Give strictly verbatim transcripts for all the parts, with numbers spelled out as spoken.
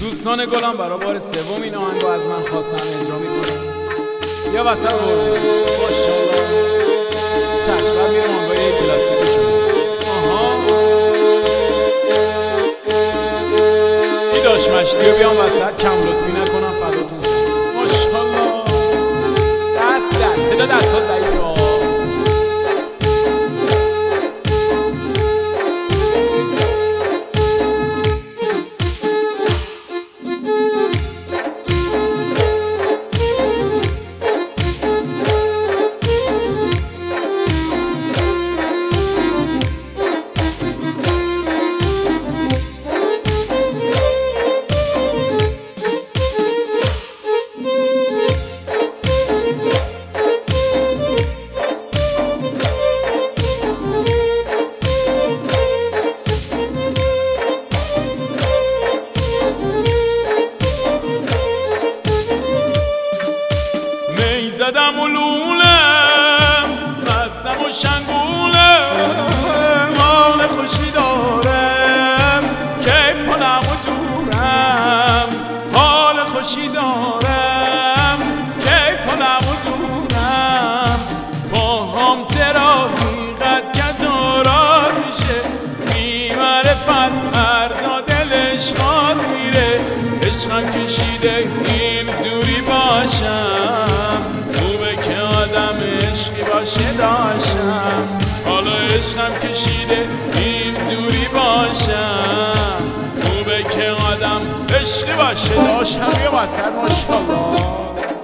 دوستان گلم برای بار سوم این آهنگو از من خواستن اجرا میکنم. یه وسط قربون ماشاءالله چشم بر میرم آنگاه یه کلاسیک شما. آها ای داشت مشتی رو بیام وسط کم لطفی نکنم فداتون شما. ماشاءالله دست دست صدا دست ها ضعیفه ها. زدم و لولم بستم و شنگولم حال خوشی دارم که کنم و دورم حال خوشی دارم که کنم و دورم با هم ترا حقیقت کجا راز میشه بی‌معرفت مردا دلش خواست میره عشقم کشیده این دوری باشم عشقی باشه داشتم حالا عشقم کشیده این دوری باشم خوبه که آدم عشقی باشه داشتم یه وسط ماشاءالله.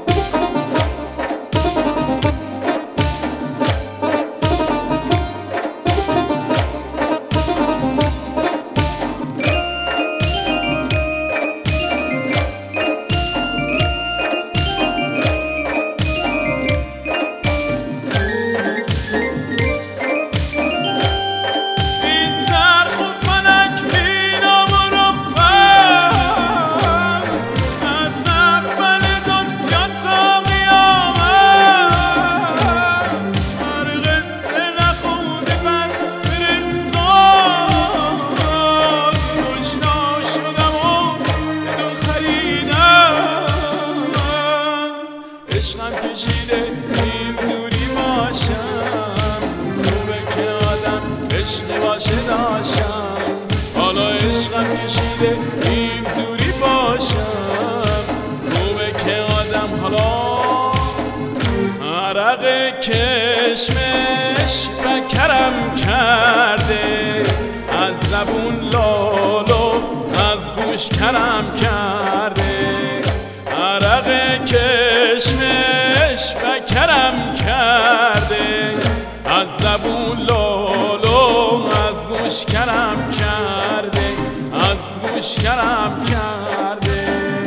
عشقم کشیده این دوری باشم خوبه که آدم عشقی باشه داشتم حالا عشقم کشیده این دوری باشم خوبه که آدم حالا عرق کشمش و کرم کرده از زبون لالو از گوش کرم کرده عرق کشمش و کرم کرده از زبون لالو از گوش کرم کرده از گوش کرم کرده.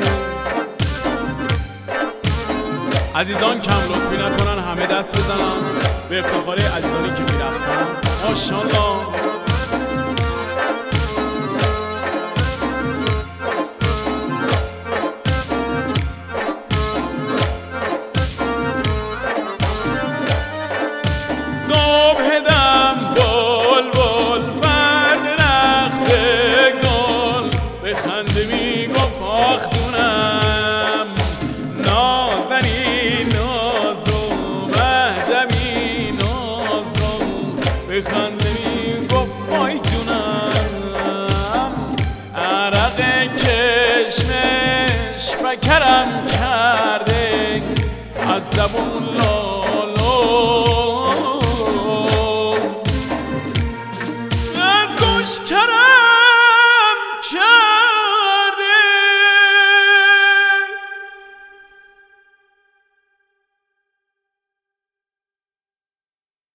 عزیزان کم لطفی نکنن همه دست بزنن به افتخار عزیزانی که میرقصن ماشاءالله. خنده میگفت آختونم نازنی نازو مهجمی نازو به خنده میگفت وای جونم عرق کشمش و کرم کرده از زبون